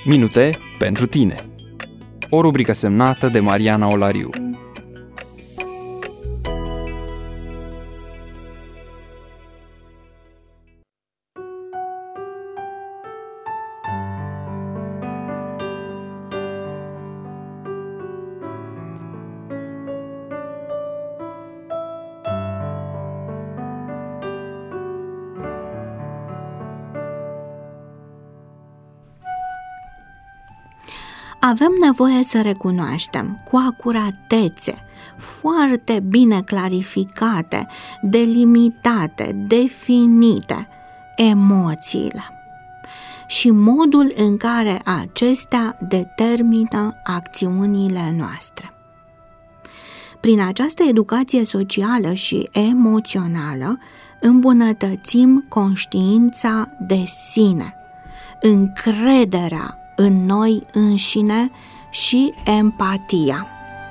Minute pentru tine. O rubrică semnată de Mariana Olariu. Avem nevoie să recunoaștem cu acuratețe, foarte bine clarificate, delimitate, definite emoțiile și modul în care acestea determină acțiunile noastre. Prin această educație socială și emoțională îmbunătățim conștiința de sine, încrederea în noi înșine și empatia.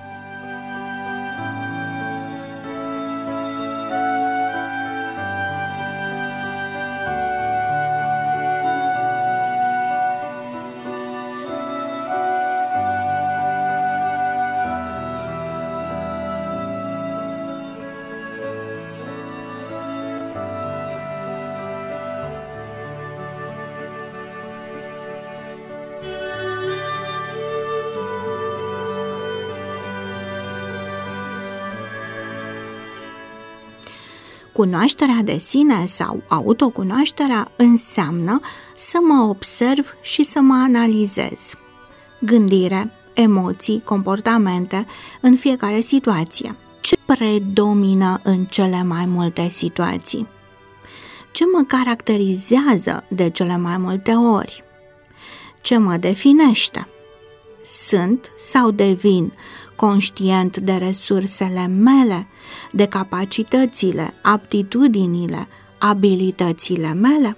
Cunoașterea de sine sau autocunoașterea înseamnă să mă observ și să mă analizez. Gândire, emoții, comportamente în fiecare situație. Ce predomină în cele mai multe situații? Ce mă caracterizează de cele mai multe ori? Ce mă definește? Sunt sau devin conștient de resursele mele, de capacitățile, aptitudinile, abilitățile mele?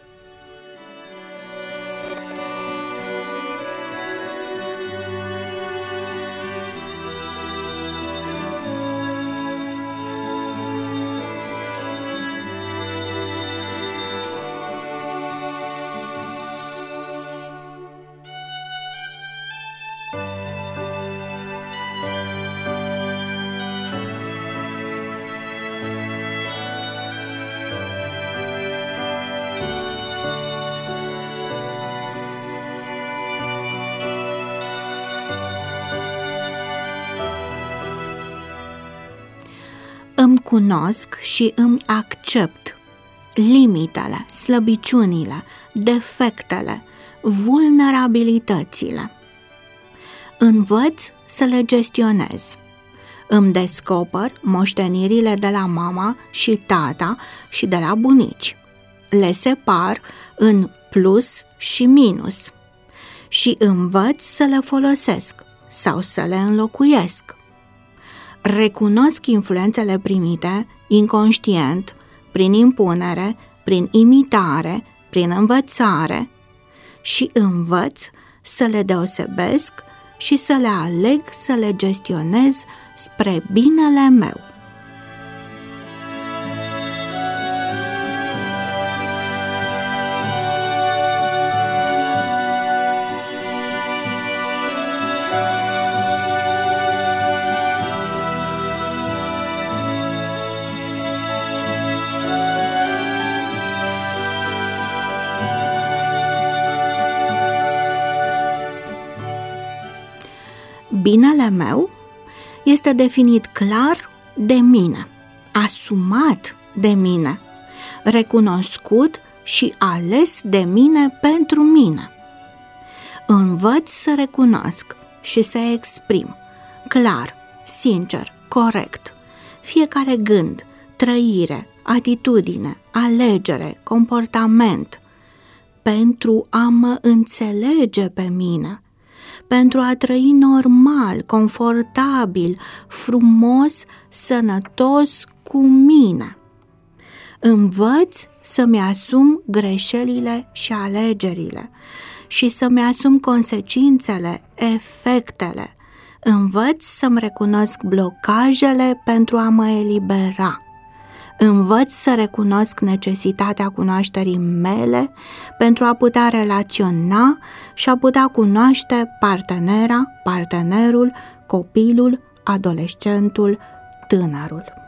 Îmi cunosc și îmi accept limitele, slăbiciunile, defectele, vulnerabilitățile. Învăț să le gestionez. Îmi descoper moștenirile de la mama și tata și de la bunici. Le separ în plus și minus și învăț să le folosesc sau să le înlocuiesc. Recunosc influențele primite inconștient, prin impunere, prin imitare, prin învățare și învăț să le deosebesc și să le aleg, să le gestionez spre binele meu. Binele meu este definit clar de mine, asumat de mine, recunoscut și ales de mine pentru mine. Învăț să recunosc și să exprim clar, sincer, corect fiecare gând, trăire, atitudine, alegere, comportament, pentru a mă înțelege pe mine, pentru a trăi normal, confortabil, frumos, sănătos cu mine. Învăț să-mi asum greșelile și alegerile și să-mi asum consecințele, efectele. Învăț să-mi recunosc blocajele pentru a mă elibera. Învăț să recunosc necesitatea cunoașterii mele pentru a putea relaționa și a putea cunoaște partenera, partenerul, copilul, adolescentul, tânărul.